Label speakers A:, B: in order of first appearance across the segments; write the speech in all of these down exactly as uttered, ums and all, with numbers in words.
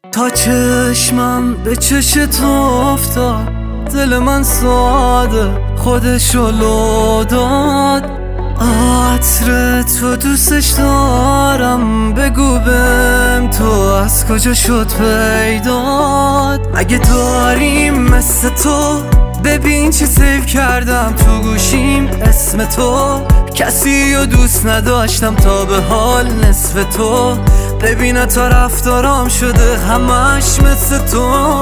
A: تا چشمم به چش تو افتاد، دل من ساده خودشو لو داد. عطر تو دوستش دارم، بگو بهم تو از کجا شد پیدات. اگه داریم مثل تو ببین چی سیو کردم تو گوشیم اسم تو. کسی رو دوست نداشتم تا به حال نصف تو. ببین تا رفتارام شده همش مثل تو.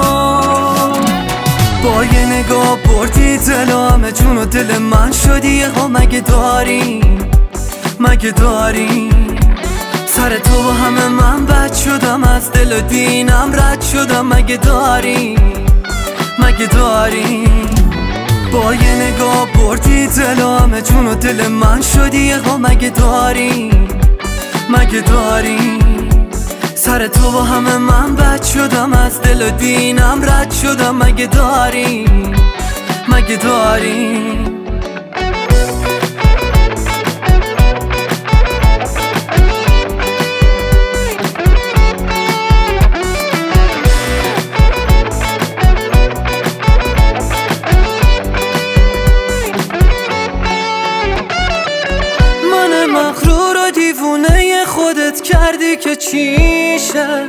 A: با یه نگاه بردی دل و همه جون و دل من شدی. ها مگه داریم مگه داریم سر تو با همه من بد شدم، از دل و دینم رد شدم. مگه داریم مگه داریم با یه نگاه بردی دل و همه جون و دل من شدی. ها مگه داریم مگه داریم سر تو با همه من بد شدم، از دل و دینم رد شدم. مگه داریم مگه داریم من مغرور و دیوونه خودت کردی که چیشه.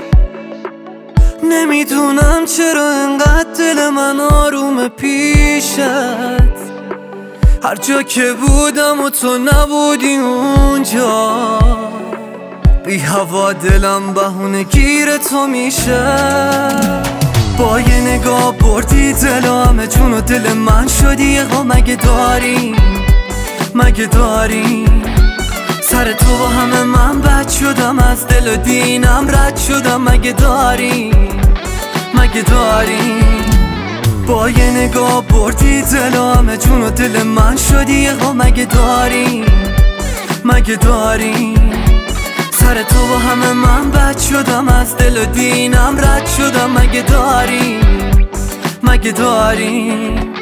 A: نمیدونم چرا انقدر دل من آروم پیشت. هر جا که بودم و تو نبودی اونجا، بی هوا دلم بهونه گیر تو میشه. با یه نگاه بردی دل و همه جون و دل من شدی. ها مگه داریم مگه داریم سر تو با همه من بد شدم، از دل و دینم رد شدم. مگه داریم مگه داریم با یه نگاه بردی دل و همه جون و دل من شدی. ها مگه داریم مگه داریم سر تو با همه من بد شدم، از دل و دینم رد شدم. مگه داریم مگه داریم